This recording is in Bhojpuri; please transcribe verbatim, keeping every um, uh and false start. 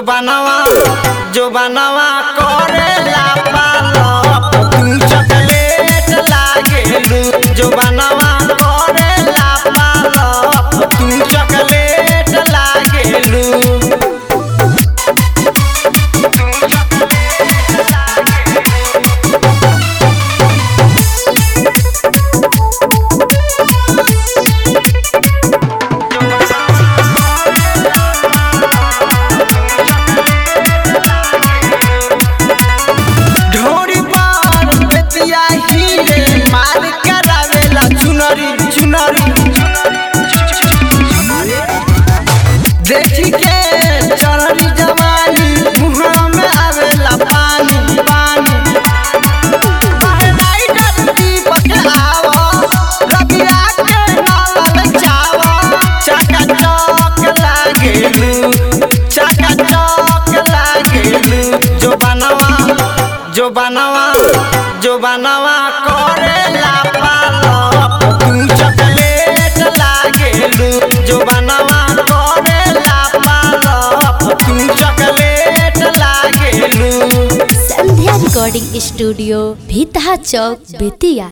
बनवा जो बनवा करेला पालक तू चॉकलेट लागेलू जो बनवा करेला पालक तू चॉकलेट लागेलू। देखी के चढ़ी जवानी मुँह में आवेला पानी पानी दीपक आवा रबिया के नाल चावा चका चौक लागेलू चका चौक लागेलू जो बनवा जो बनवा जो बनवा करेला पालक तू चॉकलेट लागेलू जो बनवा संध्या रिकॉर्डिंग स्टूडियो भीतहा चौक बेतिया।